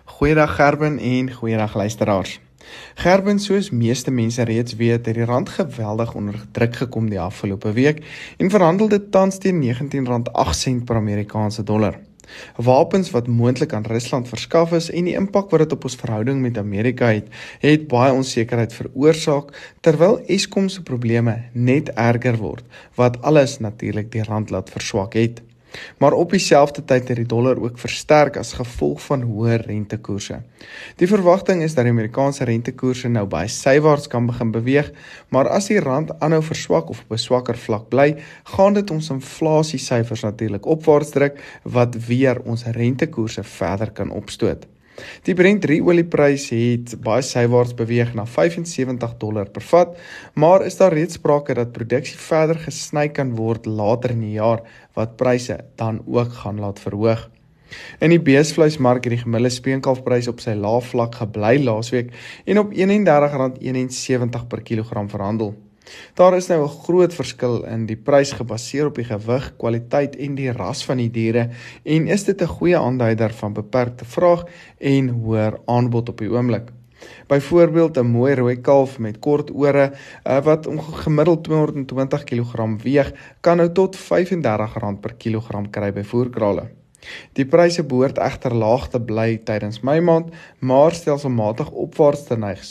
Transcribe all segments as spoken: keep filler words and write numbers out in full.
Goeiedag Gerben en goeiedag luisteraars. Gerben, soos meeste mense reeds weet, het die rand geweldig onder druk gekom die afgelope week en verhandel dit tans teen negentien rand agt sent per Amerikaanse dollar. Wapens wat moontlik aan Rusland verskaf is en die impak wat dit op ons verhouding met Amerika het, het baie onsekerheid veroorsaak, terwyl Eskom se probleme net erger word, wat alles natuurlik die rand laat verswak het. Maar op dieselfde tyd het die dollar ook versterk as gevolg van hoër rentekoerse. Die verwagting is dat die Amerikaanse rentekoerse nou baie sywaarts kan begin beweeg, maar as die rand aanhou verswak of op 'n swakker vlak bly, gaan dit ons inflasiesyfers natuurlik opwaarts druk, wat weer ons rentekoerse verder kan opstoot. Die Brent drie olieprys het baie sywaarts beweeg na vyf en sewentig dollar per vat, maar is daar reeds sprake dat produksie verder gesny kan word later in die jaar, wat pryse dan ook gaan laat verhoog. In die beesvleismark het die gemiddelde speenkalfprys op sy lae vlak gebly laasweek en op eenendertig rand eenensewentig per kilogram verhandel. Daar is nou 'n groot verskil in die prys gebaseer op die gewig, kwaliteit en die ras van die diere en is dit 'n goeie aanduider van beperkte vraag en hoër aanbod op die oomblik. Byvoorbeeld 'n mooi rooi kalf met kort ore wat gemiddeld tweehonderdtwintig kilogram weeg, kan nou tot vyf en dertig rand per kilogram kry by voerkrale. Die pryse behoort egter laag te bly tydens Mei maand, maar stelselmatig opwaarts te neig,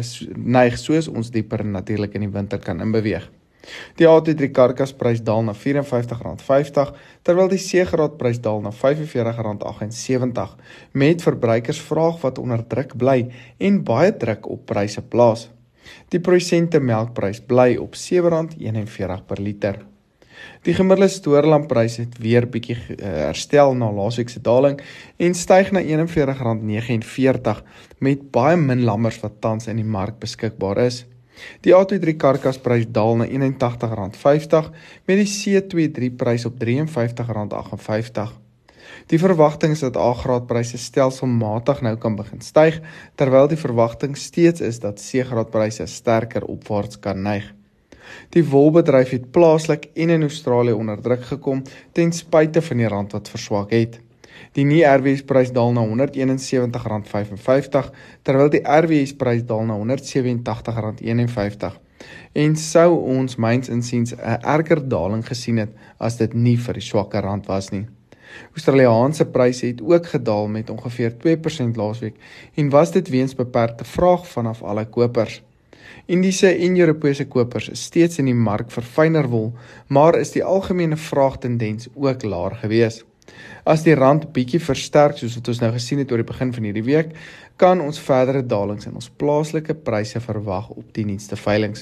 neig soos ons dieper natuurlik in die winter kan inbeweeg. Die A twee drie karkasprys daal na vyf en vyftig rand vyftig, terwyl die C-graadprys daal na vyf en veertig rand agt en sewentig, met verbruikersvraag wat onder druk bly en baie druk op pryse plaas. Die produsente melkprys bly op sewe rand eenenveertig per liter. Die gemiddelde stoorlamprys het weer bietjie herstel na laasweek se daling en styg na eenenveertig rand negenenveertig met baie min lammers wat tans in die mark beskikbaar is. Die A twee drie karkasprys daal na eenentagtig rand vyftig met die C twee drie prys op drie en vyftig rand agt en vyftig. Die verwagting is dat A-graadpryse stelselmatig nou kan begin styg, terwyl die verwagting steeds is dat C-graadpryse sterker opwaarts kan neig. Die wolbedryf het plaaslik en in Australië onder druk gekom ten spyte van die rand wat verswak het. Die nie R W S-prys daal na honderdeenensewentig rand vyf en vyftig, terwyl die R W S-prys daal na honderdsewenentagtig rand een en vyftig. En sou ons myns insiens 'n erger daling gesien het as dit nie vir die swakker rand was nie. Australiaanse pryse het ook gedaal met ongeveer twee persent laasweek en was dit weens beperkte vraag vanaf alle kopers. Indiese en Europese kopers is steeds in die mark vir fyner wol, maar is die algemene vraagtendens ook laer gewees. As die rand bietjie versterk soos wat ons nou gesien het oor die begin van hierdie week, kan ons verdere dalings in ons plaaslike pryse verwag op die nuutste veilings.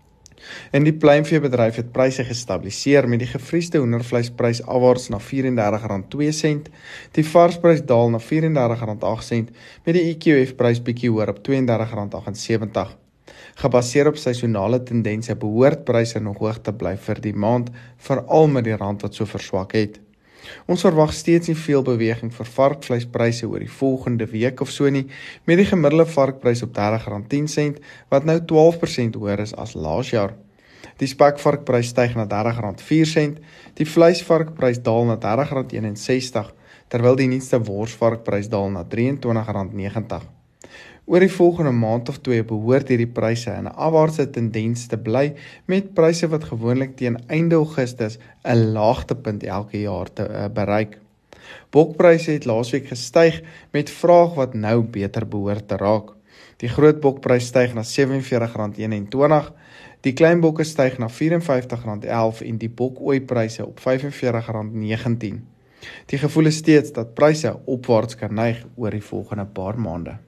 In die pluimveebedryf het pryse gestabiliseer met die gevriesde hoendervleisprys afwaarts na vyf en dertig rand twee sent, die varsprys daal na vyf en dertig rand agt sent met die E Q F-prys bietjie hoër op twee en dertig rand agt en sewentig. Gebaseer op seisonale tendense behoort pryse nog hoog te bly vir die maand, veral met die rand wat so verswak het. Ons verwag steeds nie veel beweging vir varkvleispryse oor die volgende week of so nie, met die gemiddelde varkprys op dertig rand tien sent, wat nou twaalf persent hoër is as laas jaar. Die spekvarkprys styg na dertig rand vier sent, die vleisvarkprys daal na dertig rand een en sestig, terwyl die nuutste worsvarkprys daal na drieëntwintig rand negentig. Oor die volgende maand of twee behoort hierdie pryse in 'n afwaartse tendens te bly, met pryse wat gewoonlik teen einde Augustus 'n laagtepunt elke jaar te uh, bereik. Bokpryse het laasweek gestyg met vraag wat nou beter behoort te raak. Die groot bokprys styg na sewe en veertig rand eenentwintig, die klein bokke styg na vyf en vyftig rand elf en die bokooipryse op vyf en veertig rand negentien. Die gevoel is steeds dat pryse opwaarts kan neig oor die volgende paar maande.